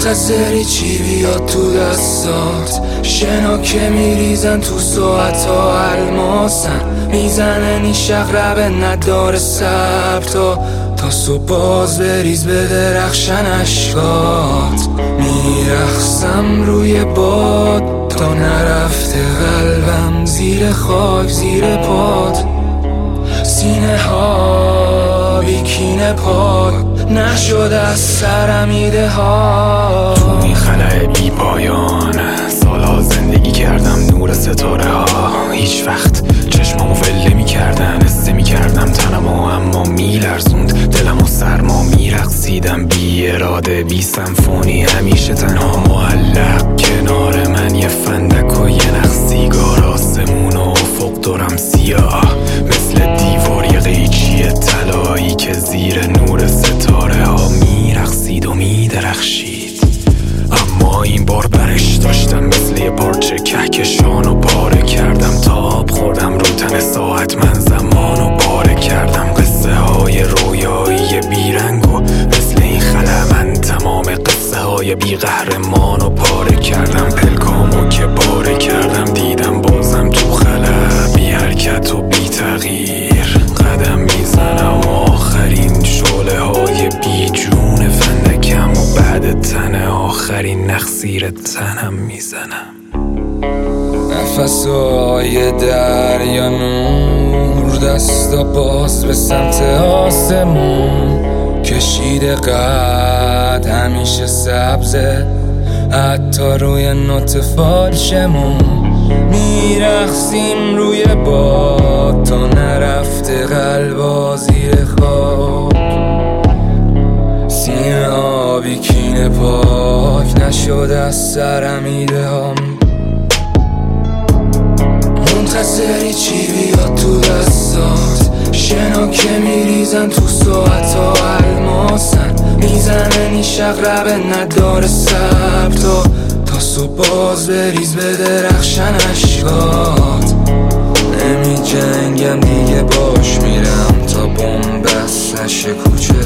منتظری چی بیاد تو دستات؟ شنا که میریزن تو ساعتا الماسن، میزنه این شقربه نداره سبتا، تا صبح باز بریز به درخشن اشکات. میرخصم روی باد تا نرفته قلبم زیر خاک زیر پاد، سینه ها بیکینه پاک نشد از سرم ایده ها. تو این خلأ بی پایان سالها زندگی کردم نور ستاره ها، هیچ وقت چشمامو ول نمی کردن، حسه می کردم تنمو اما می لرزوند دلمو، سرما می رقصیدم بی اراده بی سمفونی، همیشه تنها معلق کنار من یه فندک و یه نخ سیگار، آسمون و افق دورم سیاه مثل دیوار یه قیچی طلایی که زیر نور ستاره ها می رقصید و می درخشید. اما این بار برش داشتم مثل یه پارچه کهکشانو پاره کردم، تا آب خوردم رو تن ساعت من زمانو پاره کردم. قصه های رویایی بیرنگ و مثل این خلأ من تمام قصه های بی قهرمانو پاره کردم. پلکامو که پاره کردم دیدم بازم تو خلأ بی حرکت و بی تغییر قدم میزنم، آخرین شعله های بی جون فندکم و بعد تن آخرین نخ زیر تنم میزنم. نفسهای دریا نور دستا باز به سمت آسمون، کشیده قد همیشه سبزه حتی روی نوت فالشمون، میرخسیم روی باد تا نرفته قلبا زیر خاک، سینه ها بیکینه پاک نشد از سرم ایده هام. منتظری چی بیاد تو دستات؟ شنا که میریزن تو ساعتا الماسن، میزنه این شقربه نداره سبتا، تا صبح باز بریز به درخشن اشکات. نمی جنگم دیگه باش میرم تا بوم بس نشه کوچه